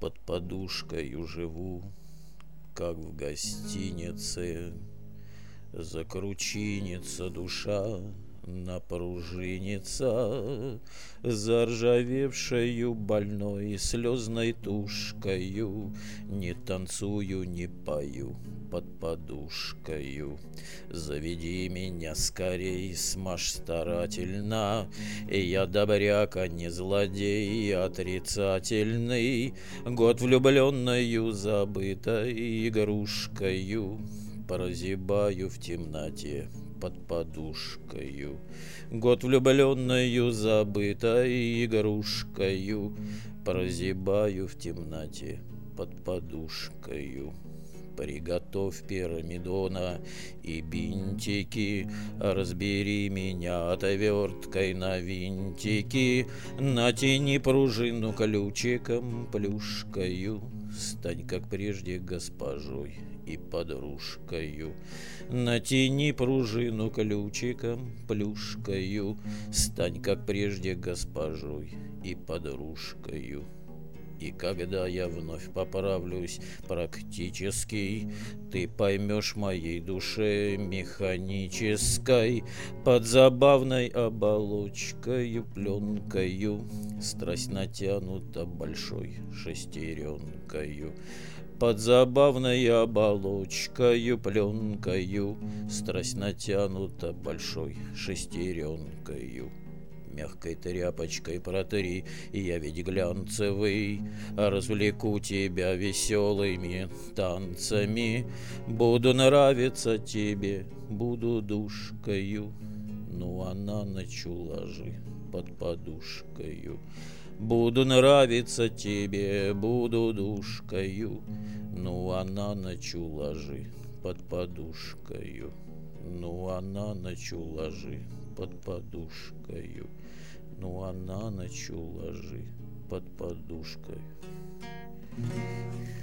Под подушкою живу, как в гостинице. Закручинится душа, напружинится заржавевшею больной слезной тушкою. Не танцую, не пою под подушкою. Заведи меня скорей, смажь старательно, и я добряк, а не злодей отрицательный. Год влюбленною забытой игрушкою прозябаю в темноте под подушкою. Год влюбленною забытой игрушкою прозябаю в темноте под подушкою. Приготовь пирамидона и бинтики, разбери меня отверткой на винтики, натяни пружину ключиком плюшкою, стань, как прежде, госпожой и подружкою. Натяни пружину ключиком плюшкою, стань, как прежде, госпожой и подружкою. И когда я вновь поправлюсь практически, ты поймешь моей душе механической под забавной оболочкою пленкою. Страсть натянута большой шестеренкою. Под забавной оболочкою пленкою страсть натянута большой шестеренкою. Мягкой тряпочкой протри, я ведь глянцевый, развлеку тебя веселыми танцами. Буду нравиться тебе, буду душкою, ну а на ночь уложи под подушкою. Буду нравиться тебе, буду душкою, ну а на ночь уложи под подушкою. Ну а на ночь уложи под подушкою. Ну а на ночь уложи под подушкой.